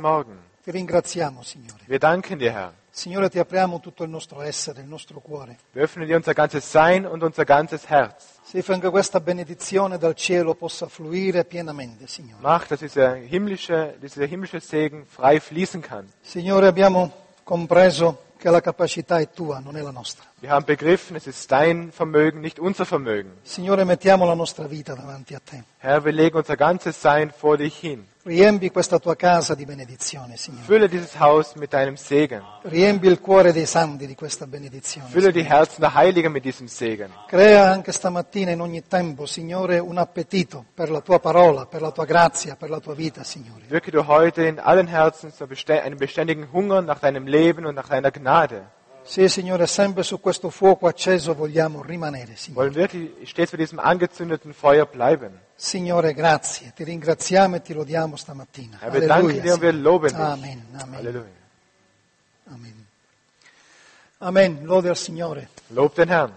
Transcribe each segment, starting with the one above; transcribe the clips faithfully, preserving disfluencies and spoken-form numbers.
Morgen. Ti ringraziamo, Signore. Wir danken dir, Herr. Signore, ti apriamo tutto il nostro essere, il nostro cuore. Wir öffnen dir unser ganzes Sein und unser ganzes Herz. Sì, che questa benedizione dal cielo possa fluire pienamente, Signore. Mach, dass dieser himmlische, dieser himmlische Segen frei fließen kann. Signore, abbiamo compreso che la capacità è tua, non è la nostra. Wir haben begriffen, es ist dein Vermögen, nicht unser Vermögen. Signore, mettiamo la nostra vita davanti a te. Herr, wir legen unser ganzes Sein vor dich hin. Riempi questa tua casa di benedizione, Signore. Fülle dieses Haus mit deinem Segen. Riempi il cuore dei santi di questa benedizione. Fülle die Herzen der Heiligen mit diesem Segen. Crea anche stamattina in ogni tempo, Signore, un appetito per la tua parola, per la tua grazia, per la tua vita, Signore. Wirke du heute in allen Herzen so beste- einen beständigen Hunger nach deinem Leben und nach deiner Gnade. Sì, Signore, sempre su questo fuoco acceso vogliamo rimanere, Signore. Wollen wirklich stets bei diesem angezündeten Feuer bleiben. Signore, grazie, ti ringraziamo e ti lodiamo stamattina. Herr, wir danken dir und wir Signore. loben dich. Amen, amen, Halleluja. amen. Amen, lode al Signore. Lob den Herrn.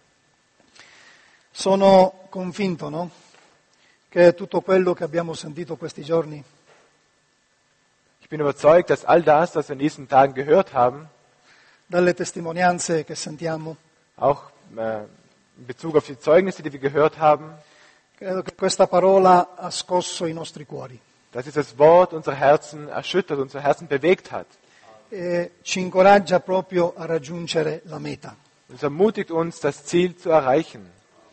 Sono convinto, no? Che tutto quello che abbiamo sentito questi giorni Ich bin überzeugt, dass all das, was wir in diesen Tagen gehört haben, dalle testimonianze che sentiamo, auch äh, in Bezug auf die Zeugnisse, die wir gehört haben, credo che questa parola ha scosso i nostri cuori dass dieses Wort unsere Herzen erschüttert, unsere Herzen bewegt hat. e ci incoraggia proprio a raggiungere la meta. Und es ermutigt uns, das Ziel zu erreichen.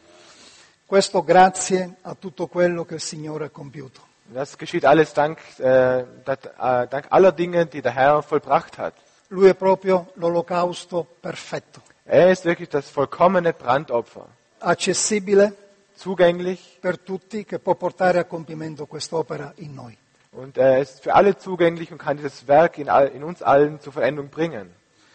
Questo grazie a tutto quello che il Signore ha compiuto. Und das geschieht alles dank, äh, dat, äh, dank aller Dinge, die der Herr vollbracht hat. Lui è proprio l'olocausto perfetto, Er ist wirklich das vollkommene Brandopfer. accessibile Zugänglich per tutti, che può portare a compimento quest'opera in noi. und er ist für alle zugänglich und kann dieses Werk in, all, in uns allen zur Vollendung bringen.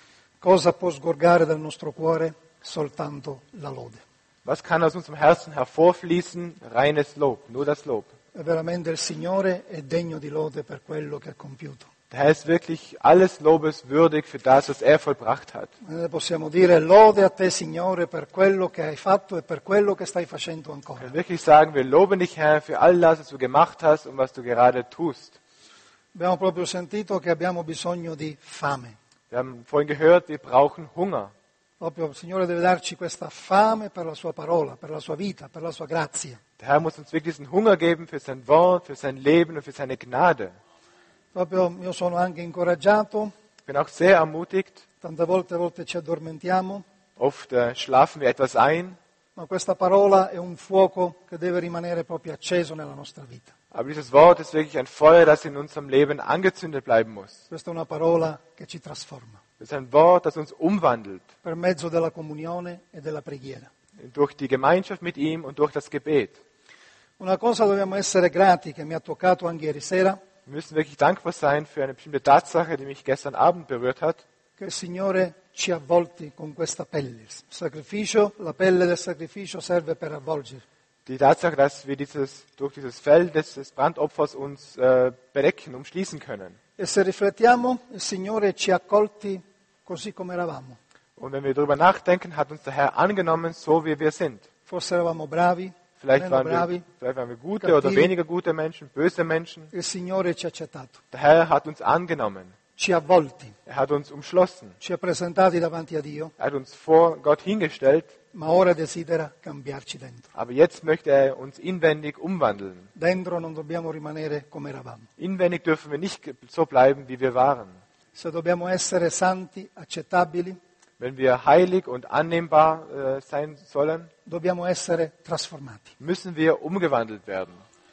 Cosa può sgorgare dal nostro cuore? Soltanto la lode. Was kann aus unserem Herzen hervorfließen? Reines Lob, nur das Lob. E veramente il Signore è degno di lode per quello che ha compiuto. Der Herr ist wirklich alles Lobes würdig für das, was er vollbracht hat. Noi possiamo dire lode a te, Signore, per quello che hai fatto e per quello che stai facendo Wir ancora. können wirklich sagen, wir loben dich, Herr, für all das, was du gemacht hast und was du gerade tust. Abbiamo proprio sentito che abbiamo bisogno di fame. Wir haben vorhin gehört, wir brauchen Hunger. Proprio il Signore deve darci questa fame per la sua parola, per la sua vita, per la sua grazia. Der Herr muss uns wirklich diesen Hunger geben für sein Wort, für sein Leben und für seine Gnade. Proprio io sono anche incoraggiato, Ich bin auch sehr ermutigt. tante volte, a volte ci addormentiamo, Oft äh, schlafen wir etwas ein, ma questa parola è un fuoco che deve rimanere proprio acceso nella nostra vita. aber dieses Wort ist wirklich ein Feuer, das in unserem Leben angezündet bleiben muss. Questa è una parola che ci trasforma Das ist ein Wort, das uns umwandelt per mezzo della comunione e della preghiera. durch die Gemeinschaft mit ihm und durch das Gebet. Una cosa dobbiamo essere grati che mi ha toccato anche ieri sera, Wir müssen wirklich dankbar sein für eine bestimmte Tatsache, die mich gestern Abend berührt hat. che il Signore ci ha avvolti con questa pelle. Il sacrificio, la pelle del sacrificio serve per avvolgere. Die Tatsache, dass wir dieses, durch dieses Fell des, des Brandopfers uns äh, bedecken, umschließen können. E se riflettiamo, il Signore ci ha accolti così come eravamo. Und wenn wir darüber nachdenken, hat uns der Herr angenommen, so wie wir sind. Forse eravamo bravi, Vielleicht meno waren, wir, bravi, vielleicht waren wir gute Cattivi. oder weniger gute Menschen, böse Menschen. il Signore ci ha accettato, Der Herr hat uns angenommen. ci ha avvolti, Er hat uns umschlossen. ci ha presentati davanti a Dio, Er hat uns vor Gott hingestellt. ma ora desidera cambiarci dentro. Aber jetzt möchte er uns inwendig umwandeln. Dentro non dobbiamo rimanere come eravamo. Inwendig dürfen wir nicht so bleiben, wie wir waren. Se dobbiamo essere santi, accettabili, Wenn wir heilig und annehmbar äh, sein sollen, dobbiamo essere trasformati. müssen wir umgewandelt werden.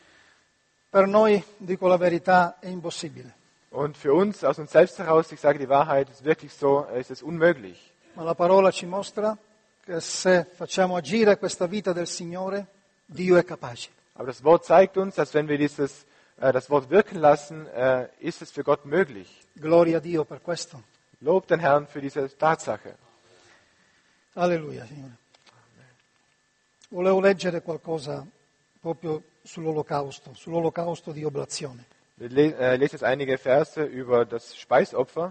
Per noi, dico la verità, è impossibile, Und für uns, aus uns selbst heraus, ich sage die Wahrheit, ist wirklich so, ist es unmöglich. ma la parola ci mostra che se facciamo agire questa vita del Signore, Dio è capace. Aber das Wort zeigt uns, dass wenn wir dieses, äh, das Wort wirken lassen, äh, ist es für Gott möglich. Gloria a Dio per questo. Lob den Herrn für diese Tatsache. Alleluia, Signore. Volevo leggere qualcosa proprio sull'olocausto, sull'olocausto di oblazione. Wir le äh, lesen jetzt einige Verse über das Speisopfer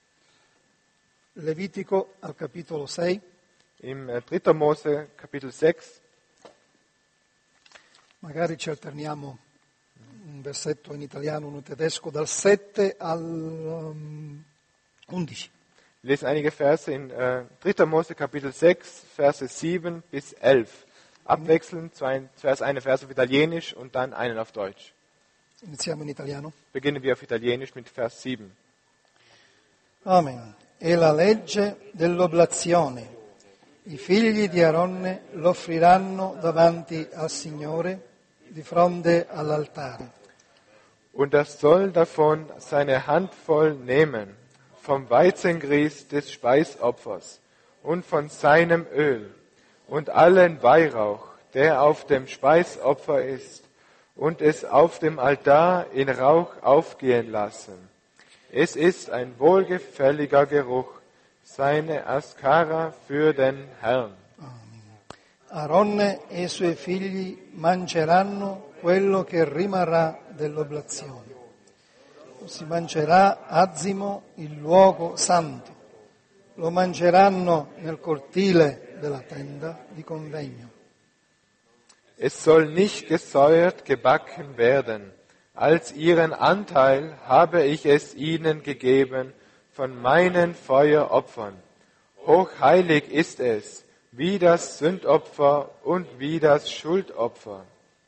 Levitico al capitolo sei, im äh, dritter Mose Kapitel sechs. magari ci alterniamo un versetto in italiano, uno in tedesco, dal sette al um, undici. Wir lesen einige Verse in äh, dritter. Mose Kapitel sechs, Verse sieben bis elf. Abwechselnd, zwei, zuerst eine Verse auf Italienisch und dann einen auf Deutsch. Iniziamo in italiano. Beginnen wir auf Italienisch mit Vers sieben. Amen. È la legge dell'oblazione. I figli di Aronne l'offriranno davanti al Signore di fronte all'altare. Und das soll davon seine Handvoll nehmen, vom Weizengrieß des Speisopfers und von seinem Öl und allen Weihrauch, der auf dem Speisopfer ist, und es auf dem Altar in Rauch aufgehen lassen. Es ist ein wohlgefälliger Geruch, seine Askara für den Herrn. Aronne e i suoi figli mangeranno quello che rimarrà dell'oblazione. Si mangerà azimo il luogo santo. Lo mangeranno nel cortile della tenda di convegno. Es soll nicht gesäuert gebacken werden. Als ihren Anteil habe ich es ihnen gegeben von meinen Feueropfern. Hochheilig ist es, wie das Sündopfer und wie das Schuldopfer.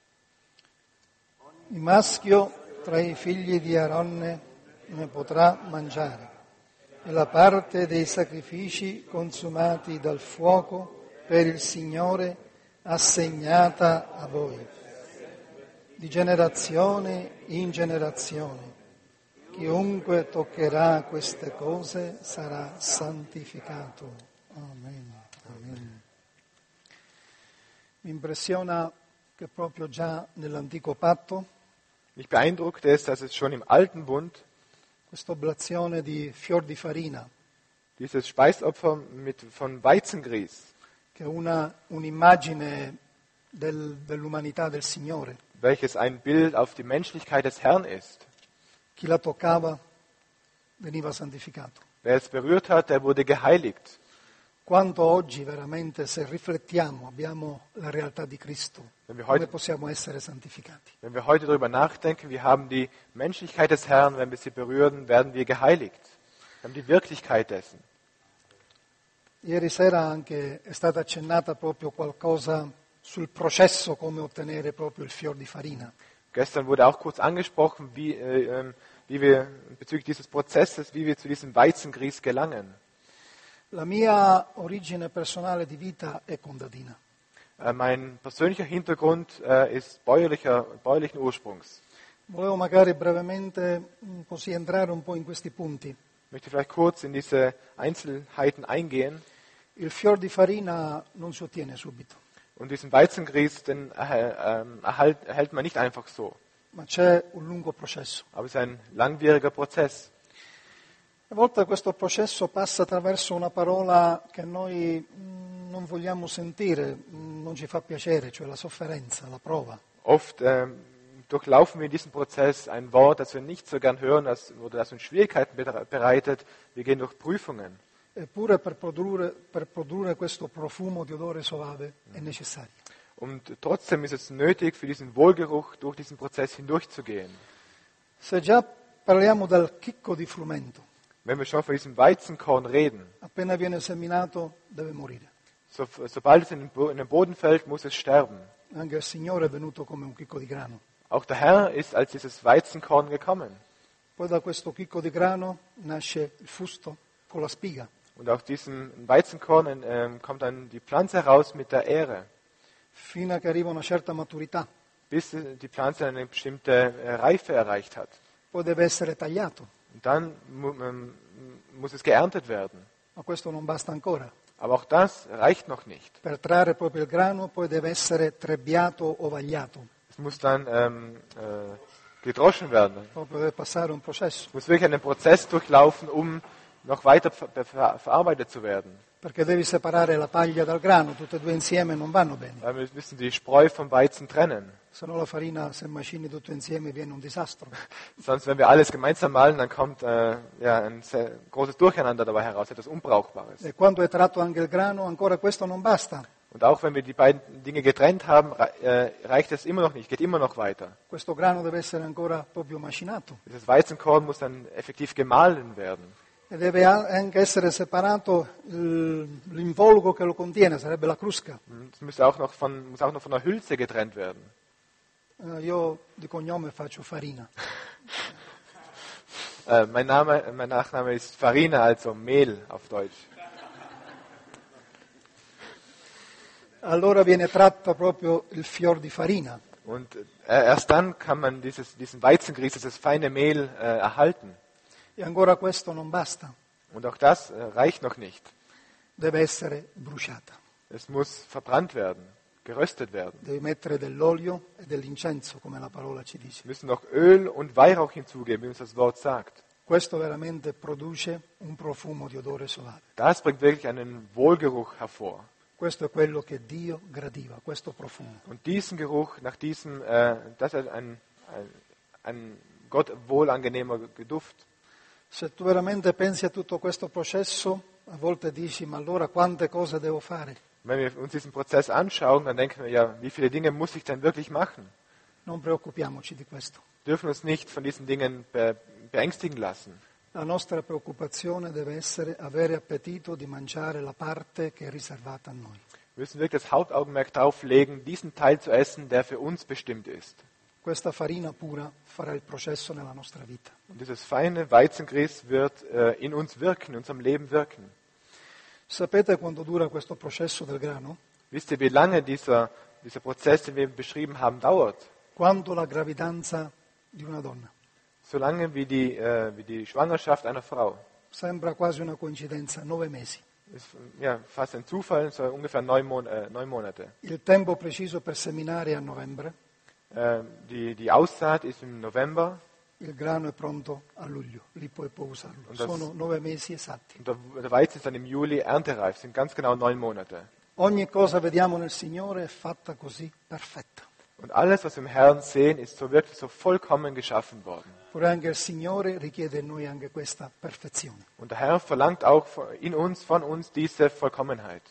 Il maschio tra i figli di Aronne ne potrà mangiare, e la parte dei sacrifici consumati dal fuoco per il Signore assegnata a voi, di generazione in generazione. Chiunque toccherà queste cose sarà santificato. Amen. Amen. Mi impressiona che proprio già nell'antico patto Mich beeindruckt es, dass es schon im Alten Bund questa oblazione di fior di farina, dieses Speisopfer mit, von Weizengrieß, che è una, un'immagine del, dell'umanità del Signore. welches ein Bild auf die Menschlichkeit des Herrn ist. Chi la toccava veniva santificato. Wer es berührt hat, der wurde geheiligt. Quanto oggi veramente, se riflettiamo, abbiamo la realtà di Cristo, Wenn wir come heute, possiamo essere santificati? wenn wir heute darüber nachdenken, wir haben die Menschlichkeit des Herrn, wenn wir sie berühren, werden wir geheiligt. Wir haben die Wirklichkeit dessen. Ieri sera anche è stata accennata proprio qualcosa sul processo come ottenere proprio il fior di farina. Gestern wurde auch kurz angesprochen, wie, äh, wie wir bezüglich dieses Prozesses, wie wir zu diesem Weizengrieß gelangen. La mia origine personale di vita è contadina. Äh, mein persönlicher Hintergrund äh, ist bäuerlicher, bäuerlichen Ursprungs. Volevo magari brevemente mh, così entrare un po' in questi punti. Ich möchte vielleicht kurz in diese Einzelheiten eingehen. Il fior di farina non si ottiene subito, Und diesen Weizengrieß, den erhält, ähm, erhalt, erhält man nicht einfach so. ma c'è un lungo processo. Aber es ist ein langwieriger Prozess. A volte questo processo passa attraverso una parola che noi mh, non vogliamo sentire, mh, non ci fa piacere, cioè la sofferenza, la prova. Oft ähm, durchlaufen wir in diesem Prozess ein Wort, das wir nicht so gern hören, das, oder das uns Schwierigkeiten bereitet. Wir gehen durch Prüfungen. Eppure per produrre, per produrre questo profumo di odore soave è necessario. Und trotzdem ist es nötig, für diesen Wohlgeruch durch diesen Prozess hindurchzugehen. Se già parliamo del chicco di frumento, Wenn wir schon von diesem Weizenkorn reden, appena viene seminato deve morire. so, sobald es in den, Bo- in den Boden fällt, muss es sterben. Anche il Signore è venuto come un chicco di grano. Auch der Herr ist als dieses Weizenkorn gekommen. Poi da questo chicco di grano nasce il fusto con la spiga. Und aus diesem Weizenkorn ähm, kommt dann die Pflanze heraus mit der Ähre, Fino a che arriva una certa maturità. bis die Pflanze eine bestimmte äh, Reife erreicht hat. Poi deve essere tagliato, Und dann mu ähm, muss es geerntet werden. ma questo non basta ancora. Aber auch das reicht noch nicht. Per trarre proprio il grano poi deve essere trebbiato o vagliato, Es muss dann ähm, äh, gedroschen werden. proprio deve passare un processo, Es muss wirklich einen Prozess durchlaufen, um noch weiter ver ver verarbeitet zu werden. perché devi separare la paglia dal grano, tutte e due insieme non vanno bene, Weil wir müssen die Spreu vom Weizen trennen. se no la farina se macini tutto insieme viene un disastro. Sonst, wenn wir alles gemeinsam malen, dann kommt äh, ja, ein sehr großes Durcheinander dabei heraus, etwas Unbrauchbares. E quando è tratto anche il grano ancora questo non basta, Und auch wenn wir die beiden Dinge getrennt haben, äh, reicht es immer noch nicht, geht immer noch weiter. Questo grano deve essere ancora proprio macinato Dieses Weizenkorn muss dann effektiv gemahlen werden. e deve a- anche essere separato il- l'involucro che lo contiene, sarebbe la crusca. Es muss auch noch von, muss auch noch von der Hülse getrennt werden. Eh, io di cognome faccio Farina. Äh, mein, Name, mein Nachname ist Farina, also Mehl auf Deutsch. Allora viene tratto proprio il fior di farina. Und äh, erst dann kann man dieses, diesen Weizengrieß, dieses feine Mehl äh, erhalten. E ancora questo non basta, Und auch das äh, reicht noch nicht. deve essere bruciata. Es muss verbrannt werden, geröstet werden. Devi mettere dell'olio e dell'incenso, come la parola ci dice. Wir müssen noch Öl und Weihrauch hinzugeben, wie uns das Wort sagt. Questo veramente produce un profumo di odore soave. Das bringt wirklich einen Wohlgeruch hervor. Questo è quello che Dio gradiva, questo profumo. Und diesen Geruch, nach diesem, äh, das ist ein, ein, ein Gott wohlangenehmer Duft. Se tu veramente pensi a tutto questo processo, a volte dici, ma allora quante cose devo fare? Wenn wir uns diesen Prozess anschauen, dann denken wir ja, wie viele Dinge muss ich denn wirklich machen? Non preoccupiamoci di questo. Wir dürfen uns nicht von diesen Dingen be beängstigen lassen. La nostra preoccupazione deve essere avere appetito di mangiare la parte che è riservata a noi. Wir müssen wirklich das Hauptaugenmerk darauf legen, diesen Teil zu essen, der für uns bestimmt ist. Questa farina pura farà il processo nella nostra vita. Und dieses feine Weizengrieß wird äh, in uns wirken, in unserem Leben wirken. Sapete quanto dura questo processo del grano? Wisst ihr, wie lange dieser, dieser Prozess, den wir beschrieben haben, dauert? Quanto la gravidanza di una donna. So lange wie die, äh, wie die Schwangerschaft einer Frau. Sembra quasi una coincidenza, nove mesi. Ist ja, fast ein Zufall, so ungefähr neun, Mon äh, neun Monate. Il tempo preciso per seminare è a novembre, Äh, die, die Aussaat ist im November il grano è pronto a luglio, lì poi può usarlo. Und das- Sono nove mesi esatti. und der, der Weizen ist dann im Juli erntereif, sind ganz genau neun Monate. Ogni cosa vediamo nel Signore è fatta così perfetta. Und alles, was wir im Herrn sehen, ist so wirklich so vollkommen geschaffen worden. Pure anche il Signore richiede in noi anche questa perfezione. Und der Herr verlangt auch von- in uns, von uns diese Vollkommenheit.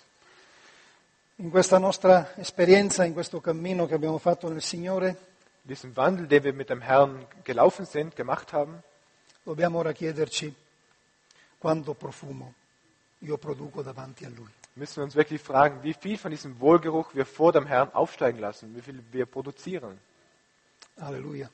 In questa nostra esperienza, in questo cammino che abbiamo fatto nel Signore, In diesem Wandel, den wir mit dem Herrn gelaufen sind, gemacht haben, dobbiamo ora chiederci quanto profumo io produco davanti a Lui. müssen wir uns wirklich fragen, wie viel von diesem Wohlgeruch wir vor dem Herrn aufsteigen lassen, wie viel wir produzieren. Alleluia.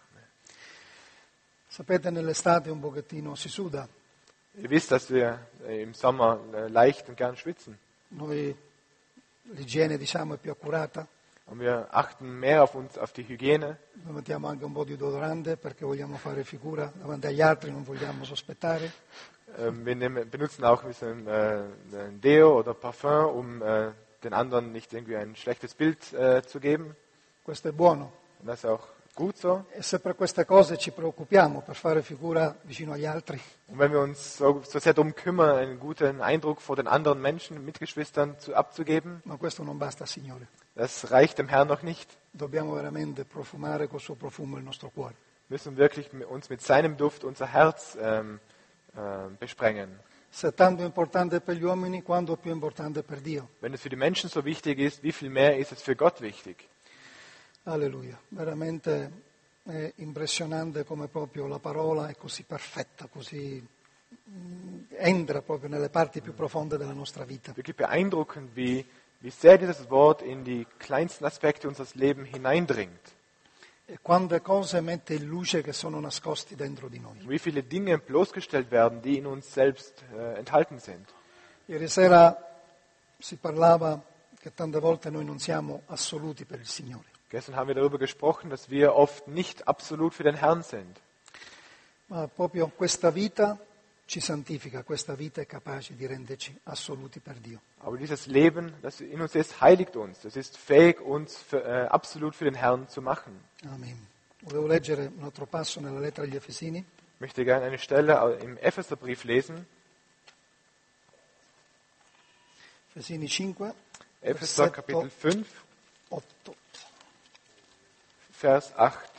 Sapete, nell'estate un pochettino si suda. Ihr wisst, dass wir äh, im Sommer äh, leicht und gern schwitzen. Noi, l'igiene, diciamo, è più accurata. Und wir achten mehr auf uns, auf die Hygiene. Noi mettiamo anche un po' di deodorante perché vogliamo fare figura davanti agli altri, non vogliamo sospettare. Ähm, wir nehmen, benutzen auch ein bisschen äh, ein Deo oder Parfum, um äh, den anderen nicht irgendwie ein schlechtes Bild äh, zu geben. Questo è buono. Und das ist auch gut so. E se per queste cose ci preoccupiamo per fare figura vicino agli altri, Und wenn wir uns so, so sehr darum kümmern, einen guten Eindruck vor den anderen Menschen, Mitgeschwistern zu, abzugeben, ma questo non basta, Signore. das reicht dem Herrn noch nicht. Dobbiamo veramente profumare col suo profumo il nostro cuore. Wir müssen wirklich mit- uns mit seinem Duft unser Herz ähm, äh, besprengen. Se è tanto importante per gli uomini, quanto più importante per Dio. Wenn es für die Menschen so wichtig ist, wie viel mehr ist es für Gott wichtig? Alleluia. Veramente è impressionante come proprio la parola è così perfetta, così mm, entra proprio nelle parti più profonde della nostra vita. Wirklich beeindruckend, wie, wie sehr dieses Wort in die kleinsten Aspekte unseres Lebens hineindringt. E quante cose mette in luce che sono nascosti dentro di noi. Wie viele Dinge bloßgestellt werden, die in uns selbst äh, enthalten sind. Ieri sera si parlava che tante volte noi non siamo assoluti per il Signore. Gestern haben wir darüber gesprochen, dass wir oft nicht absolut für den Herrn sind. Ma proprio questa vita ci santifica, questa vita è capace di renderci assoluti per Dio. Aber dieses Leben, das in uns ist, heiligt uns. Das ist fähig, uns für, äh, absolut für den Herrn zu machen. Amen. Volevo leggere un altro passo nella lettera agli Efesini, Ich möchte gerne eine Stelle im Epheserbrief lesen. Efesini cinque, Epheser versetto Kapitel fünf, otto. Vers acht.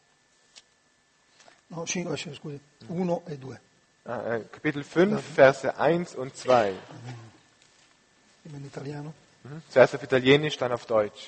No, cinque, scusi, uno e due. Ah, äh, Kapitel fünf, Verse eins und zwei. Dimmi in italiano. Mhm. Zuerst auf Italienisch, dann auf Deutsch.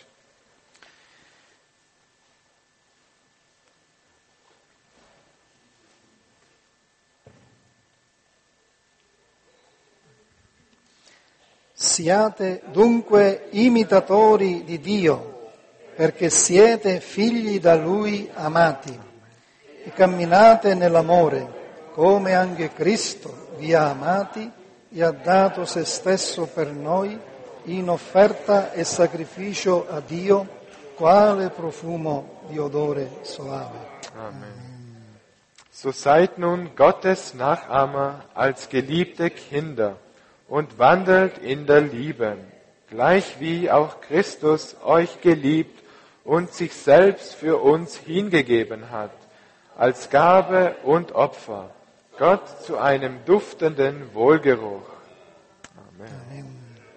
Siate dunque imitatori di Dio, perché siete figli da Lui amati, e camminate nell'amore, come anche Cristo vi ha amati e ha dato se stesso per noi in offerta e sacrificio a Dio, quale profumo di odore soave. Amen. So seid nun Gottes Nachahmer als geliebte Kinder und wandelt in der Liebe, gleich wie auch Christus euch geliebt und sich selbst für uns hingegeben hat, als Gabe und Opfer, Gott zu einem duftenden Wohlgeruch. Amen. Amen.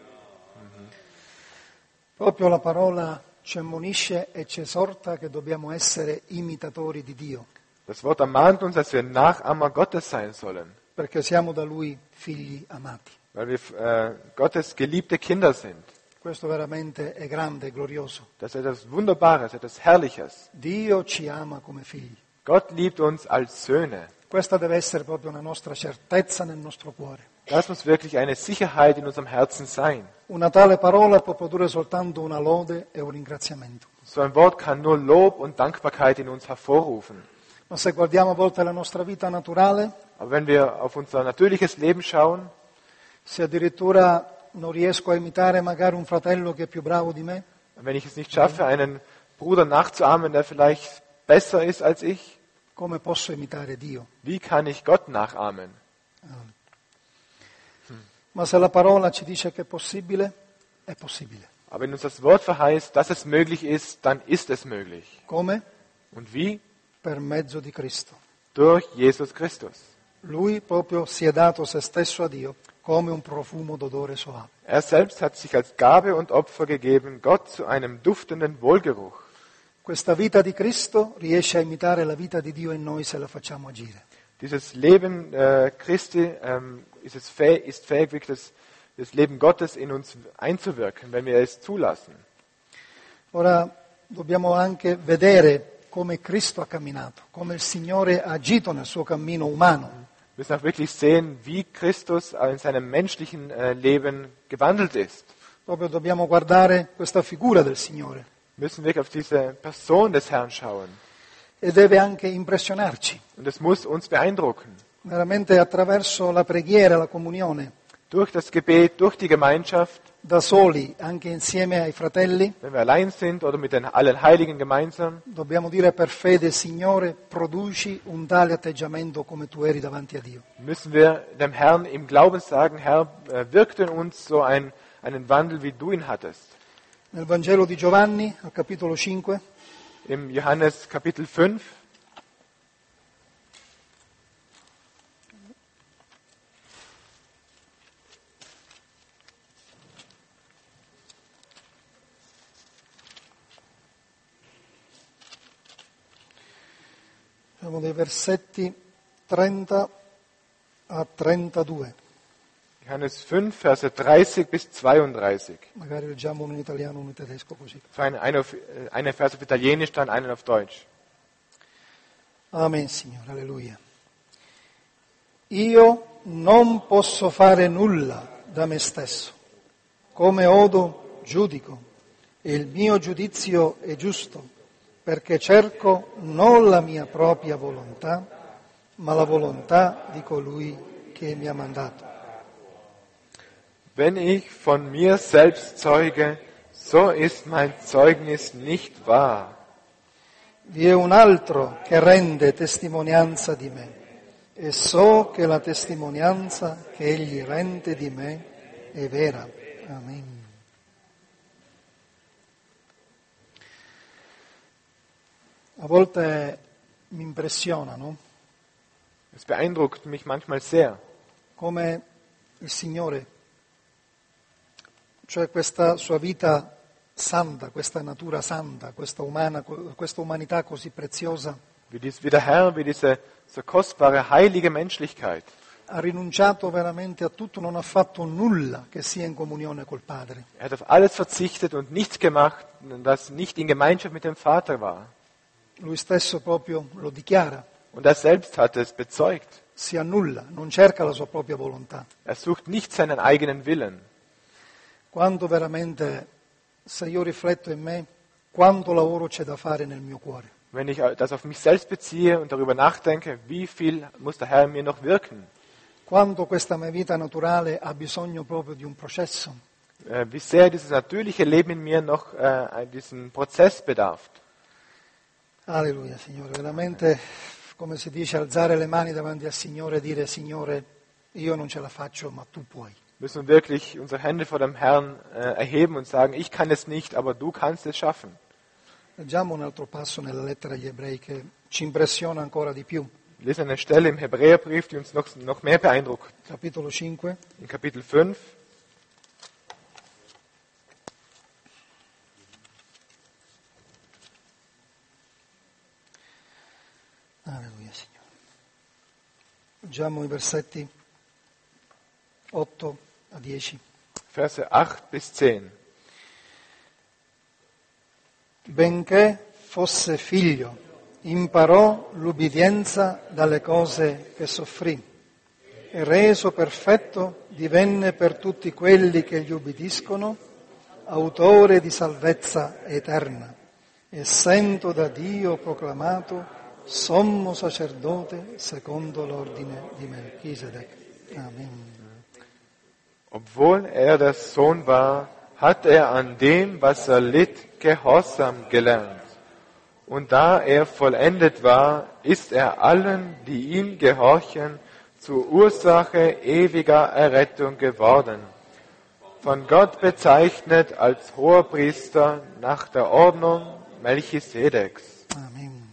Proprio la parola ci ammonisce e ci esorta che dobbiamo essere imitatori di Dio, Das Wort ermahnt uns, dass wir Nachahmer Gottes sein sollen, perché siamo da Lui figli amati. weil wir äh, Gottes geliebte Kinder sind. Questo veramente è grande e glorioso. Das ist etwas Wunderbares, etwas Herrliches. Dio ci ama come figli. Gott liebt uns als Söhne. Questa deve essere proprio una nostra certezza nel nostro cuore. Das muss wirklich eine Sicherheit in unserem Herzen sein. Una tale parola può produrre soltanto una lode e un ringraziamento. So ein Wort kann nur Lob und Dankbarkeit in uns hervorrufen. Ma se guardiamo a volte la nostra vita naturale, Aber wenn wir auf unser natürliches Leben schauen, se addirittura non riesco a imitare magari un fratello che è più bravo di me, wenn ich es nicht schaffe, einen Bruder nachzuahmen, der vielleicht besser ist als ich, come posso imitare Dio? wie kann ich Gott nachahmen? Ma se la parola ci dice che è possibile, è possibile. Aber wenn uns das Wort verheißt, dass es möglich ist, dann ist es möglich. Come? Und wie? Per mezzo di Cristo. Durch Jesus Christus. Lui proprio si è dato se stesso a Dio come un profumo d'odore soave. Er selbst hat sich als Gabe und Opfer gegeben, Gott zu einem duftenden Wohlgeruch. Questa vita di Cristo riesce a imitare la vita di Dio in noi se la facciamo agire. Dieses Leben äh, Christi ähm, ist, es fähig, ist fähig, wirklich das, das Leben Gottes in uns einzuwirken, wenn wir es zulassen. Ora dobbiamo anche vedere come Cristo ha camminato, come il Signore ha agito nel suo cammino umano. Wir müssen auch wirklich sehen, wie Christus in seinem menschlichen äh, Leben gewandelt ist. Proprio dobbiamo guardare questa figura del Signore. Wir müssen wirklich auf diese Person des Herrn schauen. E deve anche impressionarci, Und es muss uns beeindrucken. veramente attraverso la preghiera, la comunione, Durch das Gebet, durch die Gemeinschaft, da soli, anche insieme ai fratelli, wenn wir allein sind oder mit den allen Heiligen gemeinsam, dobbiamo dire per fede, Signore, produci un tale atteggiamento come tu eri davanti a Dio. müssen wir dem Herrn im Glauben sagen, Herr, äh, wirkt in uns so ein, einen Wandel, wie du ihn hattest. Nel Vangelo di Giovanni, al capitolo cinque, Im Johannes Kapitel fünf, siamo dei versetti trenta a trentadue. Johannes fünf, Verse dreißig bis zweiunddreißig. Magari leggiamo uno in italiano, uno in tedesco così. So eine, eine, auf, eine Vers auf Italienisch, dann einen auf Deutsch. Amen, Signore, alleluia. Io non posso fare nulla da me stesso. Come odo, giudico, e il mio giudizio è giusto, perché cerco non la mia propria volontà, ma la volontà di colui che mi ha mandato. Wenn ich von mir selbst zeuge, so ist mein Zeugnis nicht wahr. Vi è un altro che rende testimonianza di me, e so che la testimonianza che egli rende di me è vera. Amen. A volte mi impressiona, no? Es beeindruckt mich manchmal sehr, Come il Signore, cioè questa sua vita santa, questa natura santa, questa, umana, questa umanità così preziosa, wie, dies, wie der Herr, wie diese so kostbare, heilige Menschlichkeit, ha rinunciato veramente a tutto, non ha fatto nulla che sia in comunione col Padre. Er hat auf alles verzichtet und nichts gemacht, das nicht in Gemeinschaft mit dem Vater war. Lui stesso proprio lo dichiara, Und er selbst hat es bezeugt. si annulla, non cerca la sua propria volontà. Er sucht nicht seinen eigenen Willen. Quanto veramente, se io rifletto in me, quanto lavoro c'è da fare nel mio cuore. Wenn ich das auf mich selbst beziehe und darüber nachdenke, wie viel muss der Herr in mir noch wirken? Quanto questa mia vita naturale ha bisogno proprio di un processo. Äh, Wie sehr dieses natürliche Leben in mir noch äh, diesen Prozess bedarf. Alleluia, Signore. Veramente, come si dice, alzare le mani davanti al Signore e dire, Signore, io non ce la faccio, ma tu puoi. Wir müssen wirklich unsere Hände vor dem Herrn äh, erheben und sagen, ich kann es nicht, aber du kannst es schaffen. Leggiamo un altro passo nella lettera agli Ebrei che ci impressiona ancora di più. Wir lesen eine Stelle im Hebräerbrief, die uns noch, noch mehr beeindruckt. Capitolo cinque. In Kapitel fünf. Alleluia, Signore. Leggiamo i versetti otto a dieci. Verse acht bis zehn. Benché fosse figlio, imparò l'ubbidienza dalle cose che soffrì e reso perfetto divenne per tutti quelli che gli ubbidiscono autore di salvezza eterna, essendo da Dio proclamato sommo sacerdote secondo l'ordine di Melchisedec. Amen. Obwohl er der Sohn war, hat er an dem, was er litt, Gehorsam gelernt. Und da er vollendet war, ist er allen, die ihm gehorchen, zur Ursache ewiger Errettung geworden. Von Gott bezeichnet als Hoherpriester nach der Ordnung Melchisedeks. Amen.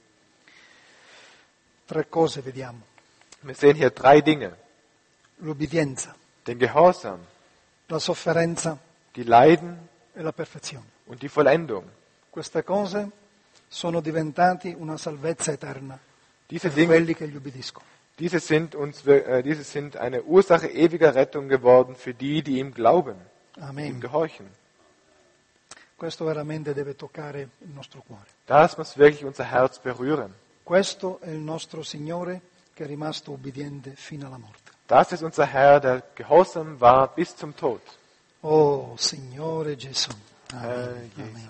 Tre cose vediamo. Wir sehen hier drei Dinge. L'ubbidienza, Den Gehorsam, la sofferenza die Leiden e la perfezione. und die Vollendung. Queste cose sono diventati una salvezza eterna Diese per Dinge, quelli che gli ubbidiscono. diese sind, uns, äh, diese sind eine Ursache ewiger Rettung geworden für die, die ihm glauben, ihm Amen. gehorchen. Questo veramente deve toccare il nostro cuore. Das muss wirklich unser Herz berühren. Questo è il nostro Signore che è rimasto ubbidiente fino alla morte. Das ist unser Herr, der gehorsam war bis zum Tod. Oh Signore Gesù. Herr Amen. Jesus. Amen.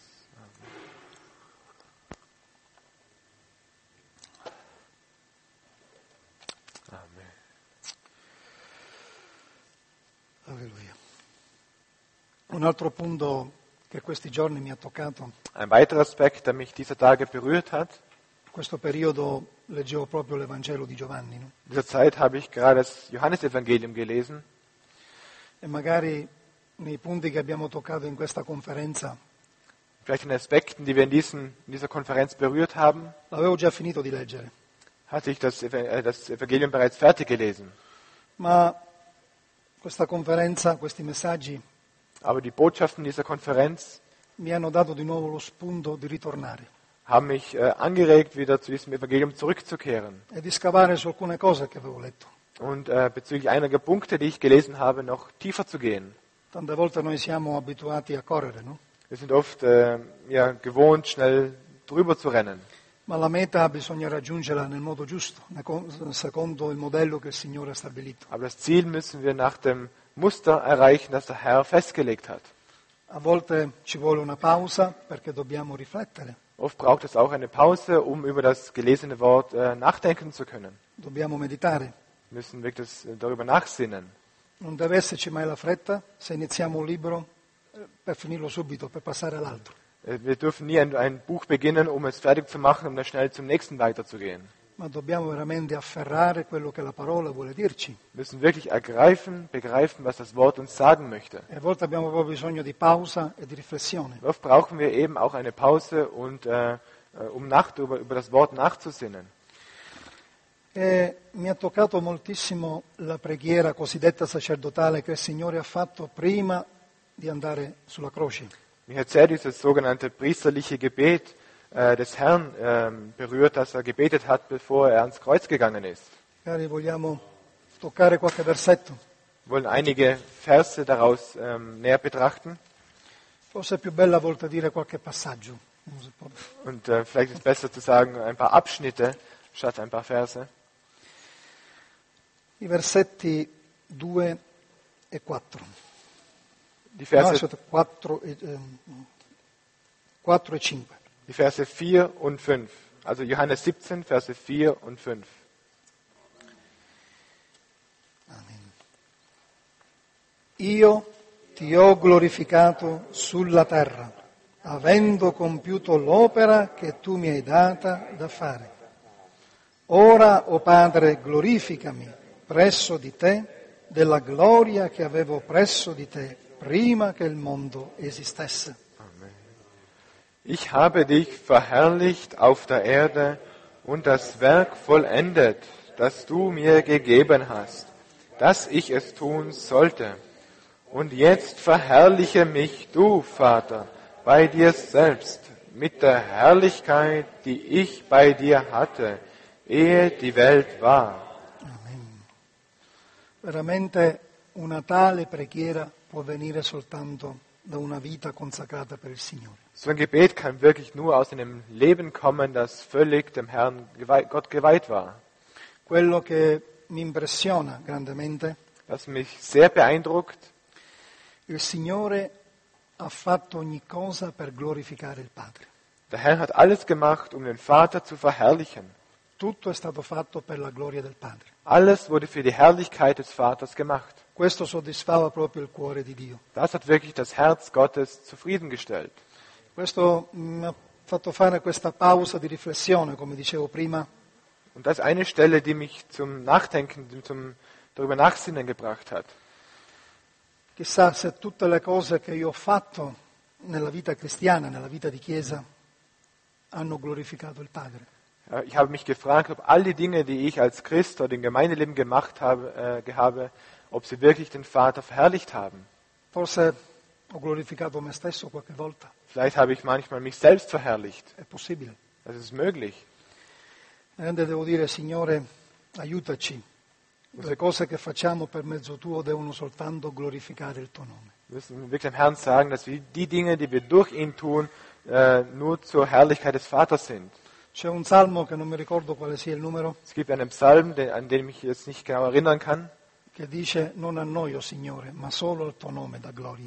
Amen. Alleluia. Un altro punto che questi giorni mi ha toccato, Ein weiterer Aspekt, der mich dieser Tage berührt hat. in questo periodo leggevo proprio l'Evangelo di Giovanni, no? In dieser Zeit habe ich gerade das Johannesevangelium gelesen. E magari nei punti che abbiamo toccato in questa conferenza Vielleicht in Aspekten, die wir in, diesen, in dieser Konferenz berührt haben, l'avevo già finito di leggere, hatte ich das, Eva- äh, das Evangelium bereits fertig gelesen. ma questa conferenza, questi messaggi Aber die Botschaften dieser Konferenz mi hanno dato di nuovo lo spunto di ritornare haben mich äh, angeregt, wieder zu diesem Evangelium zurückzukehren e di scavare su alcune cose che avevo letto. und äh, bezüglich einiger Punkte, die ich gelesen habe, noch tiefer zu gehen. Tante volte noi siamo abituati a correre, no? Wir sind oft äh, ja, gewohnt, schnell drüber zu rennen. Ma la meta bisogna raggiungerla nel modo giusto, secondo il modello che il Signore ha stabilito. Aber das Ziel müssen wir nach dem Muster erreichen, das der Herr festgelegt hat. A volte ci vuole una pausa perché dobbiamo riflettere, Oft braucht es auch eine Pause, um über das gelesene Wort äh, nachdenken zu können. dobbiamo meditare. Wir müssen wirklich das, äh, darüber nachsinnen. Non deve esserci mai la fretta se iniziamo un libro eh, per finirlo subito, per passare all'altro. Äh, Wir dürfen nie ein, ein Buch beginnen, um es fertig zu machen, um dann schnell zum nächsten weiterzugehen. Ma dobbiamo veramente afferrare quello che la parola vuole dirci. Wir müssen wirklich ergreifen, begreifen, was das Wort uns sagen möchte. E a volte abbiamo proprio bisogno di pausa e di riflessione. Oft brauchen wir eben auch eine Pause, und, äh, äh, um nach, über, über das Wort nachzusinnen. E mi ha toccato moltissimo la preghiera cosiddetta sacerdotale che il Signore ha fatto prima di andare sulla croce. Mich hat sehr dieses sogenannte priesterliche Gebet äh, des Herrn ähm, berührt, das er gebetet hat, bevor er ans Kreuz gegangen ist. Magari vogliamo toccare qualche versetto. Wir wollen einige Verse daraus ähm, näher betrachten. Forse è più bello a volte dire qualche passaggio. Non si può- Und äh, vielleicht ist es besser zu sagen, ein paar Abschnitte statt ein paar Verse. I versetti due e quattro. Die No, Verse, aspetta, quattro e, ehm, quattro e cinque. die Verse vier und fünf. Also Johannes siebzehn, Verse vier und fünf. Io ti ho glorificato sulla terra, avendo compiuto l'opera che tu mi hai data da fare. Ora, o Padre, glorificami presso di te della gloria che avevo presso di te prima che il mondo esistesse. Ich habe dich verherrlicht auf der Erde und das Werk vollendet, das du mir gegeben hast, dass ich es tun sollte. Und jetzt verherrliche mich du, Vater, bei dir selbst, mit der Herrlichkeit, die ich bei dir hatte, ehe die Welt war. Veramente una tale preghiera può venire soltanto da una vita consacrata per il Signore. So ein Gebet kann wirklich nur aus einem Leben kommen, das völlig dem Herrn geweiht, Gott geweiht war. Quello che mi impressiona grandemente, Was mich sehr beeindruckt, il Signore ha fatto ogni cosa per glorificare il Padre. der Herr hat alles gemacht, um den Vater zu verherrlichen. Tutto è stato fatto per la gloria del Padre. Alles wurde für die Herrlichkeit des Vaters gemacht. Questo soddisfava proprio il cuore di Dio. Das hat wirklich das Herz Gottes zufriedengestellt. Questo mi ha fatto fare questa pausa di riflessione, come dicevo prima, Und das ist eine Stelle, die mich zum Nachdenken, zum darüber nachsinnen gebracht hat. chissà se tutte le cose che io ho fatto nella vita cristiana, nella vita di Chiesa, hanno glorificato il Padre. Ja, Ich habe mich gefragt, ob all die Dinge, die ich als Christ oder im Gemeindeleben gemacht habe, äh, habe, ob sie wirklich den Vater verherrlicht haben. Forse ho glorificato me stesso qualche volta, Vielleicht habe ich manchmal mich selbst verherrlicht. è possibile. Das ist möglich. E allora devo dire, Signore, aiutaci. Le cose che facciamo per mezzo tuo devono soltanto glorificare il tuo nome. Wir müssen wirklich dem Herrn sagen, dass wir die Dinge, die wir durch ihn tun, äh, nur zur Herrlichkeit des Vaters sind. C'è un salmo che non mi ricordo quale sia il numero, Es gibt einen Psalm, den, an den ich jetzt nicht genau erinnern kann. che dice: non a noi, o Signore, ma solo al tuo nome da gloria.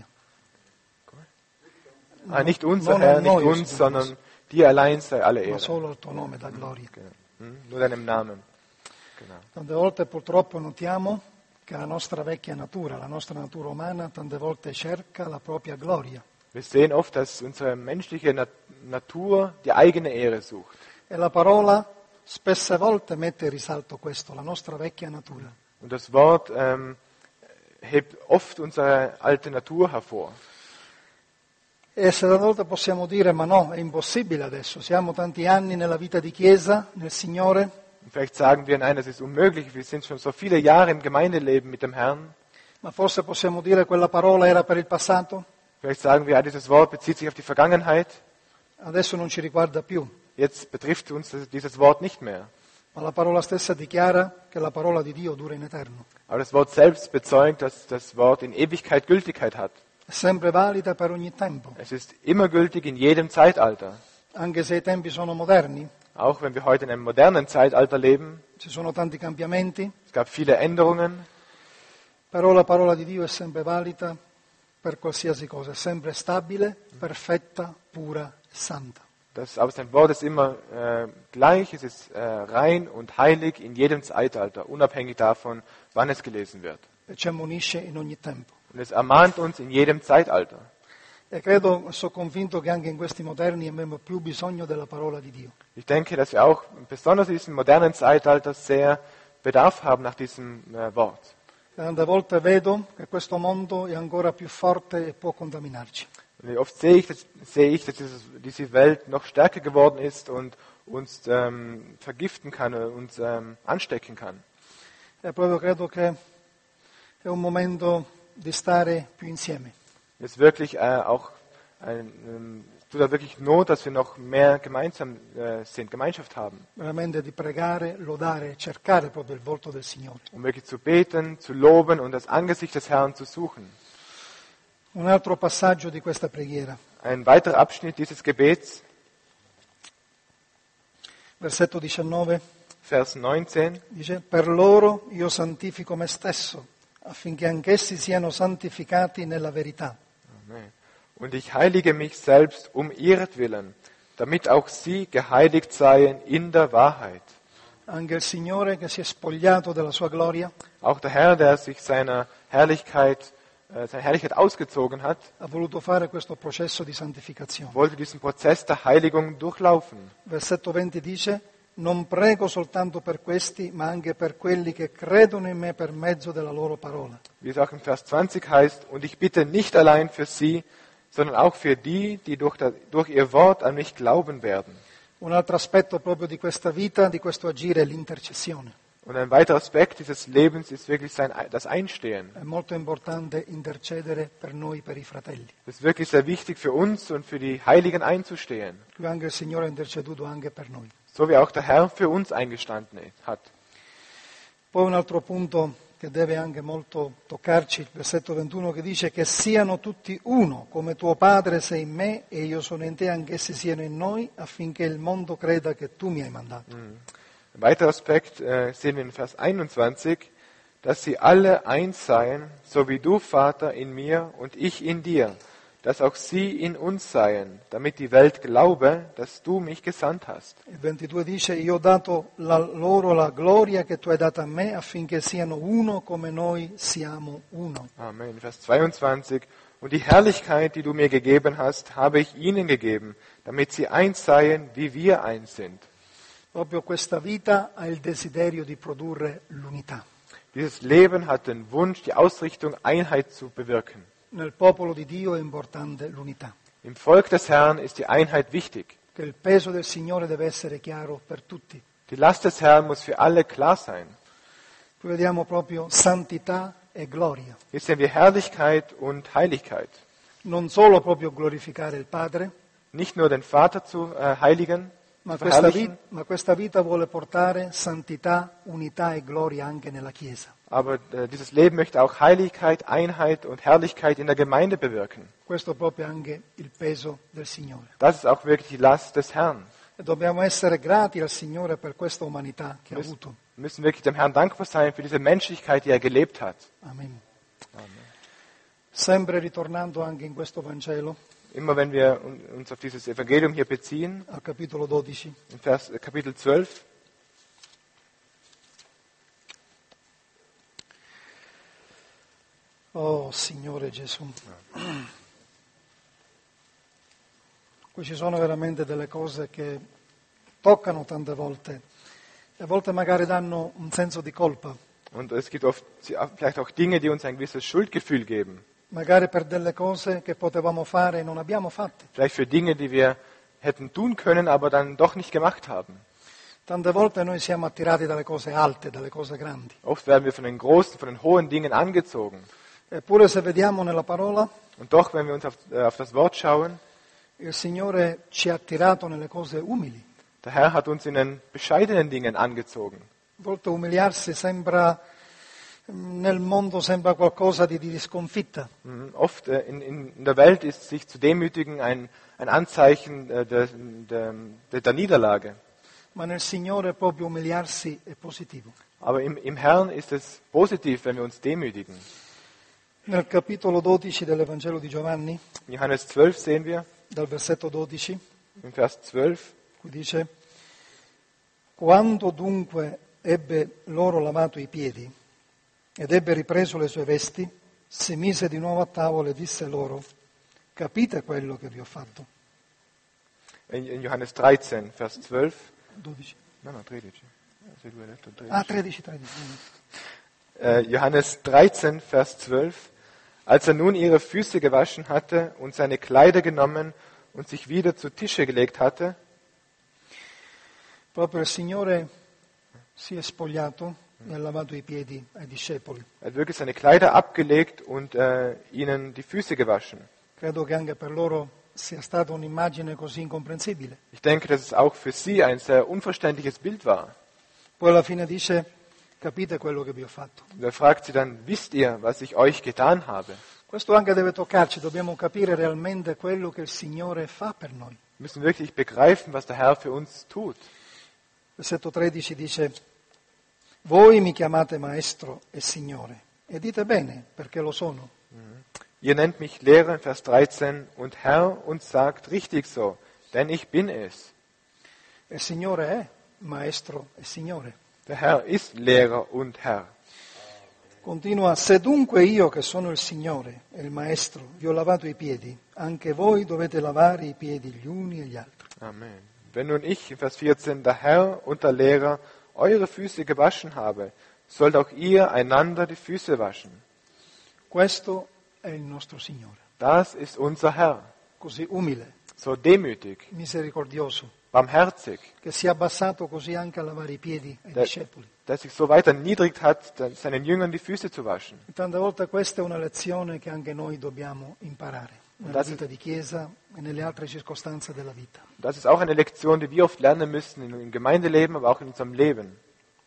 Ah, nicht unser non Herr, a nicht noi, o uns, Signore, sondern dir allein sei alle ma Ehre. solo al tuo nome da gloria. Genau. Hm? Nur deinem Namen. Genau. Tante volte purtroppo notiamo che la nostra vecchia natura, la nostra natura umana, tante volte cerca la propria gloria. Wir sehen oft, dass unsere menschliche Nat Natur die eigene Ehre sucht. E la parola spesse volte mette in risalto questo, la nostra vecchia natura. Und das Wort ähm, hebt oft unsere alte Natur hervor. E se tante volte possiamo dire: ma no, è impossibile adesso, siamo tanti anni nella vita di Chiesa, nel Signore, Und vielleicht sagen wir, nein, das ist unmöglich. Wir sind schon so viele Jahre im Gemeindeleben mit dem Herrn. ma forse possiamo dire quella parola era per il passato, Vielleicht sagen wir, ja, dieses Wort bezieht sich auf die Vergangenheit. adesso non ci riguarda più, Jetzt betrifft uns das- dieses Wort nicht mehr. ma la parola stessa dichiara che la parola di Dio dura in eterno, Aber das Wort selbst bezeugt, dass das Wort in Ewigkeit Gültigkeit hat. è sempre valida per ogni tempo, Es ist immer gültig in jedem Zeitalter. anche se i tempi sono moderni, Auch wenn wir heute in einem modernen Zeitalter leben. ci sono tanti cambiamenti, Es gab viele Änderungen. però la parola di Dio è sempre valida per qualsiasi cosa, è sempre stabile, perfetta, pura e santa. Das, aber sein Wort ist immer äh, gleich, es ist äh, rein und heilig in jedem Zeitalter, unabhängig davon, wann es gelesen wird. E ci ammonisce in ogni tempo. Und es ermahnt uns in jedem Zeitalter. E credo, sono convinto che anche in questi moderni abbiamo più bisogno della parola di Dio. Ich denke, dass wir auch besonders in diesem modernen Zeitalter sehr Bedarf haben nach diesem äh, Wort. Tante volte vedo che questo mondo è ancora più forte e può contaminarci. Und oft sehe ich, dass, sehe ich, dass dieses, diese Welt noch stärker geworden ist und uns ähm, vergiften kann, äh, uns ähm, anstecken kann. E proprio credo che è un momento di stare più insieme. Es ist wirklich äh, auch ein, ähm, tut da wirklich Not, dass wir noch mehr gemeinsam äh, sind, Gemeinschaft haben. veramente di pregare, lodare, cercare proprio il volto del Signore. Um wirklich zu beten, zu loben und das Angesicht des Herrn zu suchen. Un altro passaggio di questa preghiera, Ein weiterer Abschnitt dieses Gebets, versetto diciannove, Vers neunzehn. dice: per loro io santifico me stesso, affinché anch'essi siano santificati nella verità. Amen. Und ich heilige mich selbst um ihretwillen, damit auch sie geheiligt seien in der Wahrheit. Anche il Signore che si è spogliato della sua gloria Auch der Herr, der sich seiner Herrlichkeit, äh, seine Herrlichkeit ausgezogen hat, ha voluto fare questo processo di santificazione. wollte diesen Prozess der Heiligung durchlaufen. Versetto venti dice: non prego soltanto per questi, ma anche per quelli che credono in me per mezzo della loro parola. Wie es auch im Vers zwanzig heißt, und ich bitte nicht allein für sie, sondern auch für die, die durch, das, durch ihr Wort an mich glauben werden. Un altro aspetto proprio di questa vita, di questo agire, è l'intercessione. Und ein weiterer Aspekt dieses Lebens ist wirklich sein, das Einstehen. È molto importante intercedere per noi, per i fratelli. Es ist wirklich sehr wichtig für uns und für die Heiligen einzustehen, Qui anche il Signore ha interceduto anche per noi. so wie auch der Herr für uns eingestanden hat. Poi un altro punto che deve anche molto toccarci, il versetto ventuno che dice: che siano tutti uno, come tuo Padre sei in me e io sono in te, anch'essi siano in noi, affinché il mondo creda che tu mi hai mandato. Ein weiterer Aspekt äh, sehen wir in Vers einundzwanzig, dass sie alle eins seien, so wie du, Vater, in mir und ich in dir, dass auch sie in uns seien, damit die Welt glaube, dass du mich gesandt hast. Il ventidue dice: io ho dato la, loro la gloria che tu hai data a me, affinché siano uno come noi siamo uno. Amen. Vers zweiundzwanzig. Und die Herrlichkeit, die du mir gegeben hast, habe ich ihnen gegeben, damit sie eins seien, wie wir eins sind. Proprio questa vita ha il desiderio di produrre l'unità. Dieses Leben hat den Wunsch, die Ausrichtung, Einheit zu bewirken. Nel popolo di Dio è importante l'unità, Im Volk des Herrn ist die Einheit wichtig. che il peso del Signore deve essere chiaro per tutti. Die Last des Herrn muss für alle klar sein. Qui vediamo proprio santità e gloria. Hier sehen wir Herrlichkeit und Heiligkeit. Non solo proprio glorificare il Padre, Nicht nur den Vater zu äh, heiligen, ma questa, vi- verherrlichen, ma questa vita vuole portare santità, unità e gloria anche nella Chiesa. aber äh, dieses Leben möchte auch Heiligkeit, Einheit und Herrlichkeit in der Gemeinde bewirken. Questo è proprio anche il peso del Signore. Das ist auch wirklich die Last des Herrn. E dobbiamo essere grati al Signore per questa umanità che ha Müssen, avuto. müssen wirklich dem Herrn dankbar sein für diese Menschlichkeit, die er gelebt hat. Amen. Sempre ritornando anche in questo Vangelo, Immer wenn wir un- uns auf dieses Evangelium hier beziehen, al capitolo dodici, in Vers, äh, Kapitel zwölf, oh Signore Gesù, qui ci sono veramente delle cose che toccano tante volte e a volte magari danno un senso di colpa, und es gibt oft vielleicht auch Dinge, die uns ein gewisses Schuldgefühl geben. magari per delle cose che potevamo fare e non abbiamo fatte. Vielleicht für Dinge, die wir hätten tun können, aber dann doch nicht gemacht haben. Tante volte noi siamo attirati dalle cose alte, dalle cose grandi. Oft werden wir von den großen, von den hohen Dingen angezogen. Eppure se vediamo nella parola, Und doch, wenn wir uns auf, äh, auf das Wort schauen, il Signore ci ha attirato nelle cose umili. der Herr hat uns in den bescheidenen Dingen angezogen. A volte umiliarsi sembra, nel mondo sembra qualcosa di, di, di sconfitta, Mhm. Oft äh, in, in der Welt ist sich zu demütigen ein, ein Anzeichen äh, der, der, der, der Niederlage. ma nel Signore proprio umiliarsi è positivo. Aber im, im Herrn ist es positiv, wenn wir uns demütigen. Nel capitolo dodici dell'Evangelo di Giovanni, In Johannes zwölf sehen wir, dal versetto dodici, in Vers zwölf, qui dice: quando dunque ebbe loro lavato i piedi ed ebbe ripreso le sue vesti, si mise di nuovo a tavola e disse loro: capite quello che vi ho fatto? in, in Johannes dreizehn, Vers zwölf. dodici. No, no, tredici. Se due hai detto tredici. Ah, tredici, tredici. Äh, Johannes dreizehn, Vers zwölf. Als er nun ihre Füße gewaschen hatte und seine Kleider genommen und sich wieder zu Tische gelegt hatte, Proprio il Signore si è spogliato e ha lavato i piedi ai discepoli. er hat wirklich seine Kleider abgelegt und äh, ihnen die Füße gewaschen. Credo che anche per loro sia stata un'immagine così incomprensibile. Ich denke, dass es auch für sie ein sehr unverständliches Bild war. Poi alla fine dice, capite quello che vi ho fatto. Und er fragt sie dann, wisst ihr, was ich euch getan habe? Questo anche deve toccarci, dobbiamo capire realmente quello che il Signore fa per noi. Wir müssen wirklich begreifen, was der Herr für uns tut. Versetto tredici dice, voi mi chiamate maestro e Signore, e dite bene, perché lo sono. Ihr nennt mich Lehrer in Vers dreizehn und Herr und sagt richtig so, denn ich bin es. Il Signore è maestro e Signore. Der Herr ist Lehrer und Herr. Continua, se dunque io che sono il Signore e il Maestro vi ho lavato i piedi, anche voi dovete lavare i piedi gli uni e gli altri. Amen. Wenn nun ich, in Vers vierzehn, der Herr und der Lehrer eure Füße gewaschen habe, sollt auch ihr einander die Füße waschen. Questo è il nostro Signore, Das ist unser Herr, così umile, so demütig, misericordioso, barmherzig, che si è abbassato così anche a lavare i piedi ai der, discepoli. der sich so weit erniedrigt hat, seinen Jüngern die Füße zu waschen. E tante volte questa è una lezione che anche noi dobbiamo imparare nella Das vita di Chiesa e nelle altre circostanze della vita. Das ist auch eine Lektion, die wir oft lernen müssen, im Gemeindeleben, aber auch in unserem Leben.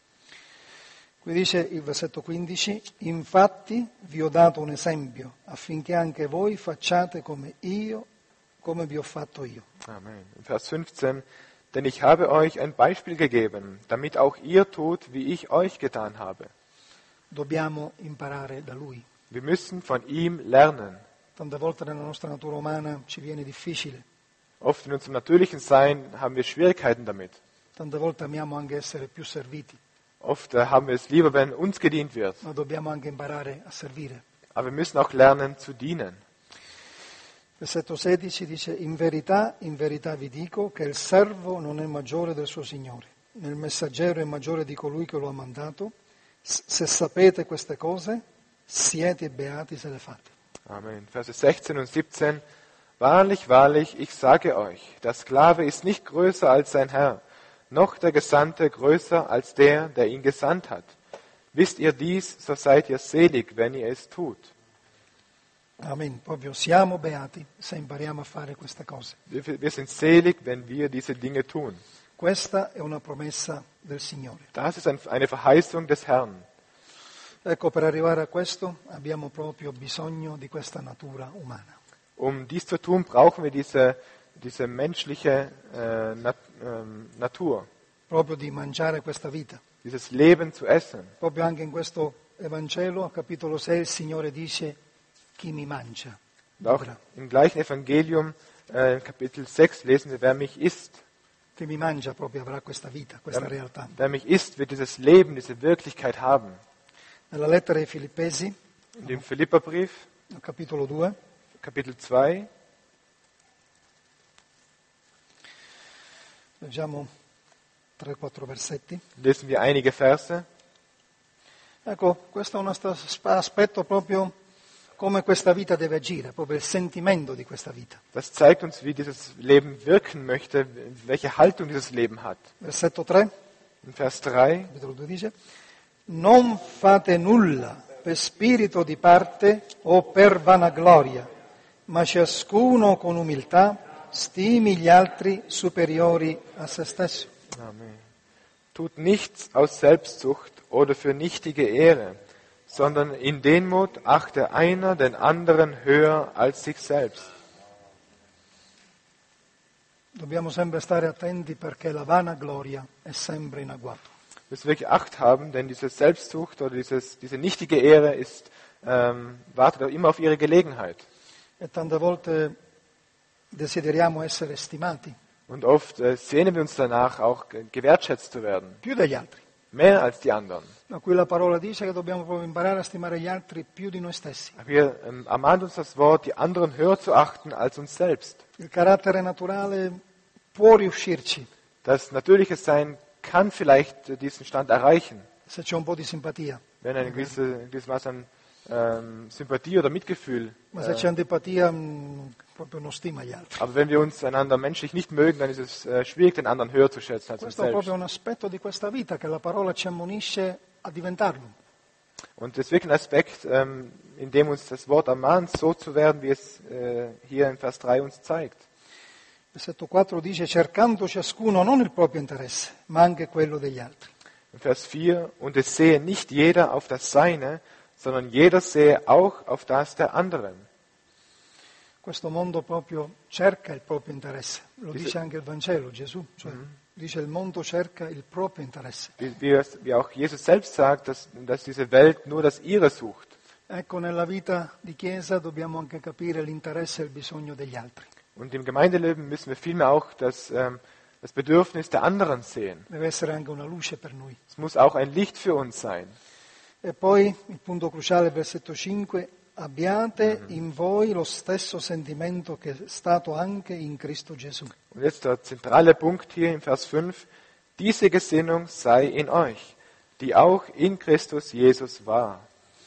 Qui dice il versetto quindici, infatti vi ho dato un esempio affinché anche voi facciate come io, come vi ho fatto io. Amen. In Vers fünfzehn, denn ich habe euch ein Beispiel gegeben, damit auch ihr tut, wie ich euch getan habe. Dobbiamo imparare da Lui. Wir müssen von ihm lernen. Tante volte nella nostra natura umana ci viene difficile, Oft in unserem natürlichen Sein haben wir Schwierigkeiten damit. tante volte amiamo anche essere più serviti, Oft äh, haben wir es lieber, wenn uns gedient wird. ma dobbiamo anche imparare a servire. Aber wir müssen auch lernen zu dienen. Versetto sedici dice, in verità, in verità vi dico che il servo non è maggiore del suo Signore, né il messaggero è maggiore di colui che lo ha mandato. S- se sapete queste cose, siete beati se le fate. Amen. Verse sechzehn und siebzehn. Wahrlich, wahrlich, ich sage euch, der Sklave ist nicht größer als sein Herr, noch der Gesandte größer als der, der ihn gesandt hat. Wisst ihr dies, so seid ihr selig, wenn ihr es tut. Amen. Proprio siamo beati se impariamo a fare queste cose. Wir, wir sind selig, wenn wir diese Dinge tun. Questa è una promessa del Signore. Das ist ein, eine Verheißung des Herrn. Ecco, per arrivare a questo abbiamo proprio bisogno di questa natura umana. Um dies zu tun, brauchen wir diese, diese menschliche äh, Nat, ähm, Natur, Proprio di mangiare questa vita. dieses Leben zu essen. Proprio anche in questo Evangelo, capitolo sei, il Signore dice, chi mi mangia, Und auch vivrà. im gleichen Evangelium, äh, in Kapitel sechs, lesen wir, wer mich isst. Chi mi mangia proprio avrà questa vita, questa Wer, realtà. wer mich isst, wird dieses Leben, diese Wirklichkeit haben. Nella lettera ai Filippesi, Und im Philipperbrief, al capitolo due, Kapitel zwei, leggiamo tre quattro versetti. lesen wir einige Verse. Ecco, questo è un ast- aspetto proprio come questa vita deve agire, proprio il sentimento di questa vita. Das zeigt uns, wie dieses Leben wirken möchte, welche Haltung dieses Leben hat. Versetto tre, In Vers drei, capitolo due dice, non fate nulla per spirito di parte o per vanagloria, ma ciascuno con umiltà stimi gli altri superiori a se stesso. Amen. Tut nichts aus Selbstsucht oder für nichtige Ehre, sondern in Demut achte einer den anderen höher als sich selbst. Dobbiamo sempre stare attenti perché la vanagloria è sempre in agguato. Wir müssen wirklich Acht haben, denn diese Selbstsucht oder dieses, diese nichtige Ehre ist, ähm, wartet auch immer auf ihre Gelegenheit. E tante volte desideriamo essere stimati Und oft äh, sehnen wir uns danach, auch ge- gewertschätzt zu werden, più degli altri. mehr als die anderen. Da qui la parola dice che dobbiamo proprio imparare a stimare gli altri più di noi stessi. Wir ähm, ermahnt uns das Wort, die anderen höher zu achten als uns selbst. Il carattere naturale può riuscirci Das natürliche Sein kann vielleicht äh, diesen Stand erreichen, se c'è un po' di simpatia, wenn ein gewisse, ein gewisses Maß an ähm, Sympathie oder Mitgefühl. ma se Äh, c'è antipatia mh, proprio non stima gli altri. aber wenn wir uns einander menschlich nicht mögen, dann ist es äh, schwierig, den anderen höher zu schätzen als uns Questo è selbst. proprio un aspetto di questa vita che la parola ci ammonisce a diventarlo. Und das ist wirklich ein Aspekt, ähm, in dem uns das Wort ermahnt, so zu werden, wie es äh, hier in Vers drei uns zeigt. Versetto quattro dice cercando ciascuno non il proprio interesse, ma anche quello degli altri. In Vers vier, und es sehe nicht jeder auf das Seine, sondern jeder sehe auch auf das der anderen. Questo mondo proprio cerca il proprio interesse, lo Dice- dice anche il Vangelo, Gesù, cioè dice il mondo cerca il proprio interesse. Wie, wie, es- wie auch Jesus selbst sagt, dass, dass diese Welt nur das Ihre sucht. Ecco, nella vita di Chiesa dobbiamo anche capire l'interesse e il bisogno degli altri. Und im Gemeindeleben müssen wir vielmehr auch das, ähm, das Bedürfnis der anderen sehen. Deve essere anche una luce per noi. Es muss auch ein Licht für uns sein. E poi il punto cruciale, versetto cinque, abbiate in voi lo stesso sentimento che è stato anche in Cristo Gesù. Und jetzt der zentrale Punkt hier im Vers fünf. Diese Gesinnung sei in euch, die auch in Christus Jesus war.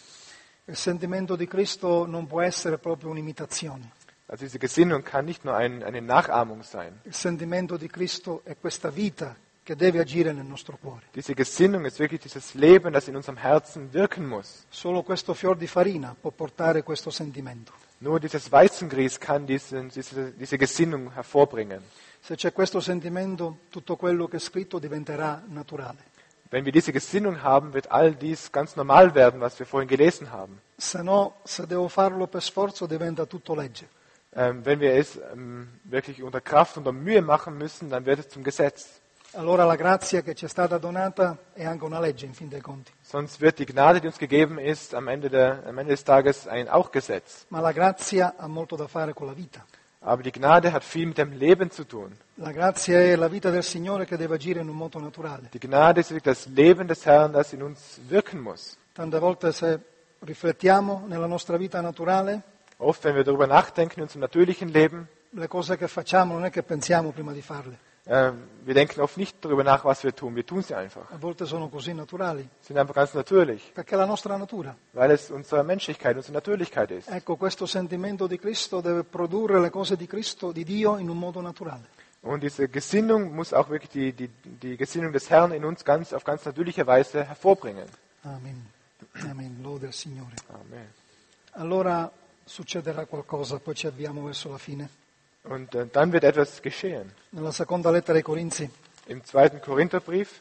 Il sentimento di Cristo non può essere proprio un'imitazione. Also diese Gesinnung kann nicht nur ein, eine Nachahmung sein. Il sentimento di Cristo è questa vita che deve agire nel nostro cuore. Diese Gesinnung ist wirklich dieses Leben, das in unserem Herzen wirken muss. Solo questo fior di farina può portare questo sentimento. Nur dieses Weizengrieß kann diesen, diese, diese Gesinnung hervorbringen. Se c'è questo sentimento, tutto quello che è scritto diventerà naturale. Wenn wir diese Gesinnung haben, wird all dies ganz normal werden, was wir vorhin gelesen haben. Se no, se devo farlo per sforzo, diventa tutto legge. Ähm, wenn wir es ähm, wirklich unter Kraft, unter Mühe machen müssen, dann wird es zum Gesetz. Allora la grazia che ci è stata donata è anche una legge, in fin dei conti. Sonst wird die Gnade, die uns gegeben ist, am Ende, der, am Ende des Tages ein auch Gesetz. Ma la grazia ha molto da fare con la vita. Aber die Gnade hat viel mit dem Leben zu tun. La grazia è la vita del Signore che deve agire in un modo naturale. Die Gnade ist wirklich das Leben des Herrn, das in uns wirken muss. Tante volte se riflettiamo nella nostra vita naturale, Oft, wenn wir darüber nachdenken in unserem natürlichen Leben, le cose che facciamo non è che pensiamo prima di farle. äh, wir denken oft nicht darüber nach, was wir tun. Wir tun sie einfach. A volte sono così naturali, Sind einfach ganz natürlich, perché è la nostra natura. weil es unsere Menschlichkeit, unsere Natürlichkeit ist. Ecco, questo sentimento di Cristo deve produrre le cose di Cristo, di Dio, in un modo naturale. Und diese Gesinnung muss auch wirklich die, die, die Gesinnung des Herrn in uns ganz, auf ganz natürliche Weise hervorbringen. Amen. Amen. Lode al Signore. Amen. Allora succederà qualcosa, poi ci avviamo verso la fine. Und äh, dann wird etwas geschehen. Nella seconda lettera ai Corinzi, Im zweiten Korintherbrief,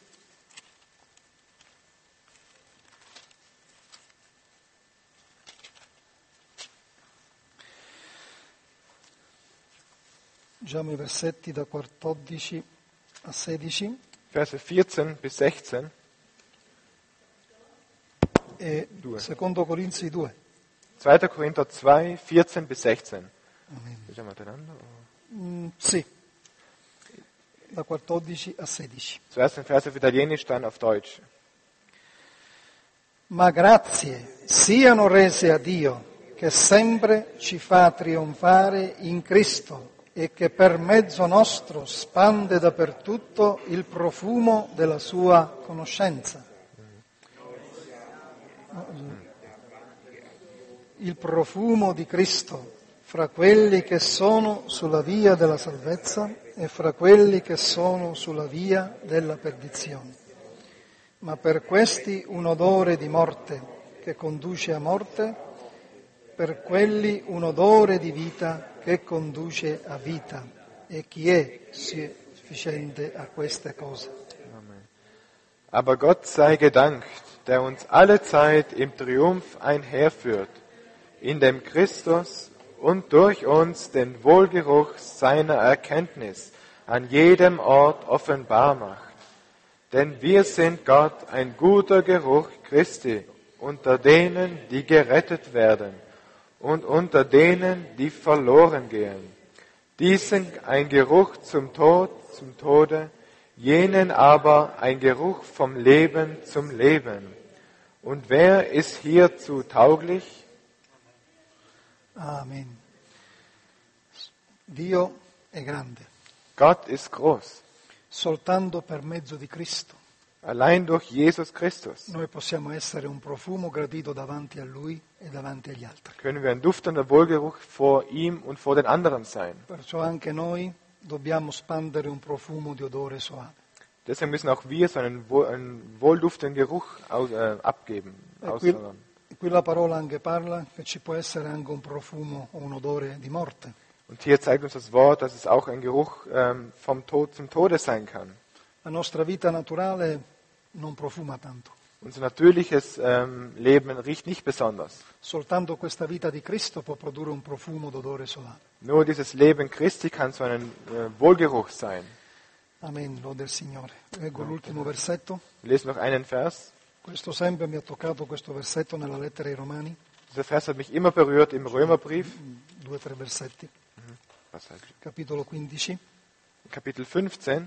leggiamo i versetti da quattordici a sedici Verse vierzehn bis sechzehn. e Due. secondo Corinzi due. zweiter Korinther zwei, vierzehn bis sechzehn. Amen. Leggiamo miteinander. Mm, sì, da quattordici a sedici. Zuerst ein Vers auf Italienisch, dann auf Deutsch. Ma grazie siano rese a Dio, che sempre ci fa trionfare in Cristo e che per mezzo nostro spande dappertutto il profumo della sua conoscenza. Il profumo di Cristo fra quelli che sono sulla via della salvezza e fra quelli che sono sulla via della perdizione. Ma per questi un odore di morte che conduce a morte, per quelli un odore di vita che conduce a vita. E chi è sufficiente a queste cose? Amen. Aber Gott sei gedankt, der uns alle Zeit im Triumph einherführt, in dem Christus und durch uns den Wohlgeruch seiner Erkenntnis an jedem Ort offenbar macht. Denn wir sind Gott ein guter Geruch Christi unter denen, die gerettet werden und unter denen, die verloren gehen. Diesen ein Geruch zum Tod, zum Tode, jenen aber ein Geruch vom Leben zum Leben. Und wer ist hierzu tauglich? Amen. Dio è grande, Gott ist groß. soltanto per mezzo di Cristo Allein durch Jesus Christus noi possiamo essere un profumo gradito davanti a Lui e davanti agli altri. können wir ein duftender Wohlgeruch vor ihm und vor den anderen sein. Perciò anche noi dobbiamo spandere un profumo di odore soave. Deswegen müssen auch wir so einen, wohl- einen wohlduftenden Geruch aus, äh, abgeben. E qui, Ausstrahlen. qui la parola anche parla che ci può essere anche un profumo o un odore di morte. Und hier zeigt uns das Wort, dass es auch ein Geruch ähm, vom Tod zum Tode sein kann. La nostra vita naturale non profuma tanto. Unser natürliches ähm, Leben riecht nicht besonders. Soltanto questa vita di Cristo può produrre un profumo d'odore solare. Nur dieses Leben Christi kann so ein äh, Wohlgeruch sein. Amen, lode il Signore. Leggo l'ultimo versetto. Wir lesen noch einen Vers. Questo sempre mi ha toccato questo versetto nella lettera ai Romani, Dieser Vers hat mich immer berührt im Römerbrief. due o tre versetti. Was heißt? Capitolo quindici, Kapitel fünfzehn.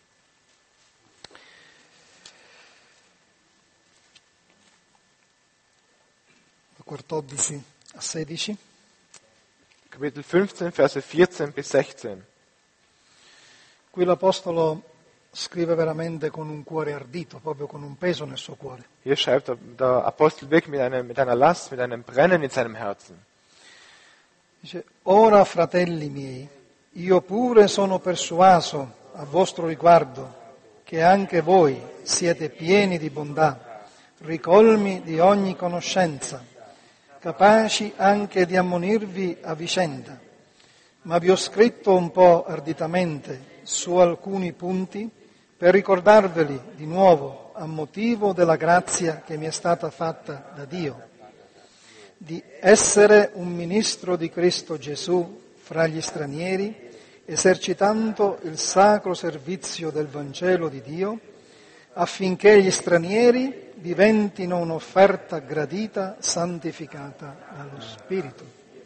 quattordici a sedici. Kapitel fünfzehn, Verse vierzehn bis sechzehn. Qui l'Apostolo scrive veramente con un cuore ardito, proprio con un peso nel suo cuore. Hier schreibt der, der Apostel wirklich mit, einem, mit einer Last, mit einem Brennen in seinem Herzen. Dice, ora fratelli miei, io pure sono persuaso a vostro riguardo che anche voi siete pieni di bontà, ricolmi di ogni conoscenza, capaci anche di ammonirvi a vicenda. Ma vi ho scritto un po' arditamente su alcuni punti per ricordarveli di nuovo a motivo della grazia che mi è stata fatta da Dio, di essere un ministro di Cristo Gesù fra gli stranieri, esercitando il sacro servizio del Vangelo di Dio, affinché gli stranieri diventino un'offerta gradita, santificata dallo Spirito.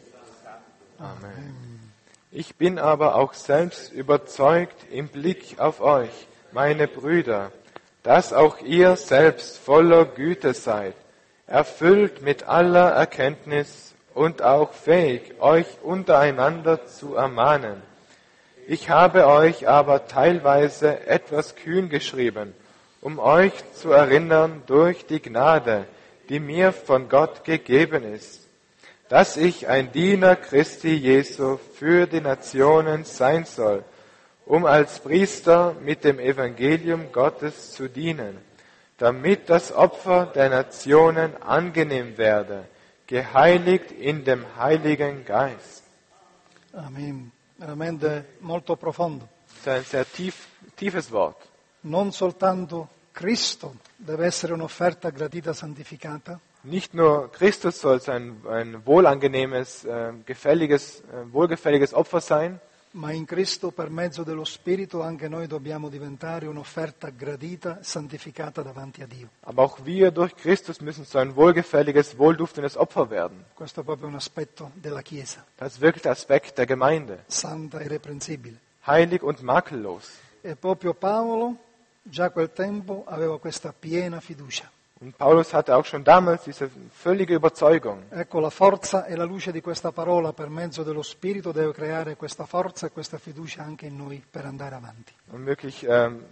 Amen. Ich bin aber auch selbst überzeugt im Blick auf euch, meine Brüder, dass auch ihr selbst voller Güte seid, erfüllt mit aller Erkenntnis und auch fähig, euch untereinander zu ermahnen. Ich habe euch aber teilweise etwas kühn geschrieben, um euch zu erinnern durch die Gnade, die mir von Gott gegeben ist, dass ich ein Diener Christi Jesu für die Nationen sein soll, um als Priester mit dem Evangelium Gottes zu dienen, damit das Opfer der Nationen angenehm werde, geheiligt in dem Heiligen Geist. Amen. Veramente molto profondo. Das ist ein sehr tief, tiefes Wort. Non soltanto Cristo deve essere un'offerta gradita santificata, Nicht nur Christus soll ein, ein wohlangenehmes, äh, gefälliges, äh, wohlgefälliges Opfer sein, ma in Cristo per mezzo dello Spirito anche noi dobbiamo diventare un'offerta gradita, santificata davanti a Dio. aber auch wir durch Christus müssen so ein wohlgefälliges, wohlduftendes Opfer werden. Questo è proprio un aspetto della Chiesa, Das ist wirklich der Aspekt der Gemeinde. santa e irreprensibile. Heilig und makellos. E proprio Paolo già a quel tempo aveva questa piena fiducia. Und Paulus hatte auch schon damals diese völlige Überzeugung. Ecco, la forza e la luce di questa parola per mezzo dello Spirito deve creare questa forza e questa fiducia anche in noi per andare avanti. Und wirklich, ähm,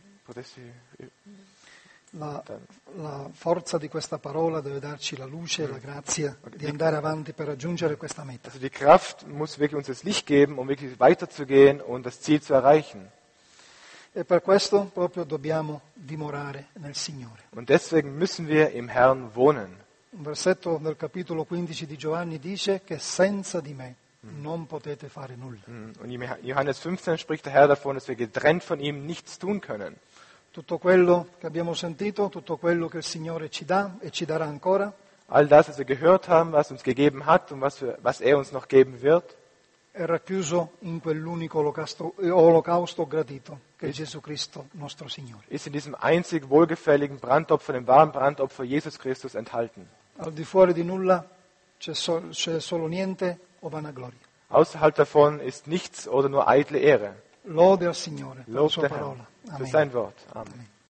La, la forza di questa parola deve darci la luce e la grazia di andare avanti per raggiungere questa meta. also die Kraft muss wirklich uns das Licht geben, um wirklich weiterzugehen und das Ziel zu erreichen. E per questo proprio dobbiamo dimorare nel Signore. Und deswegen müssen wir im Herrn wohnen. Un versetto del capitolo quindici di Giovanni dice che senza di me non potete fare nulla. Und in Johannes fünfzehn spricht der Herr davon, dass wir getrennt von ihm nichts tun können. Tutto quello che abbiamo sentito, tutto quello che il Signore ci dà e ci darà ancora, All das, was wir gehört haben, was uns gegeben hat und was, wir, was er uns noch geben wird, è racchiuso in quell'unico olocausto, olocausto gradito che è Gesù Cristo, nostro Signore. ist in diesem einzig wohlgefälligen Brandopfer, dem wahren Brandopfer Jesus Christus enthalten. Al di fuori di nulla c'è, so- c'è solo niente o vanagloria. Außerhalb davon ist nichts oder nur eitle Ehre. Lode al Signore per la Lob sua der Herr parola. für Amen. sein Wort. Amen.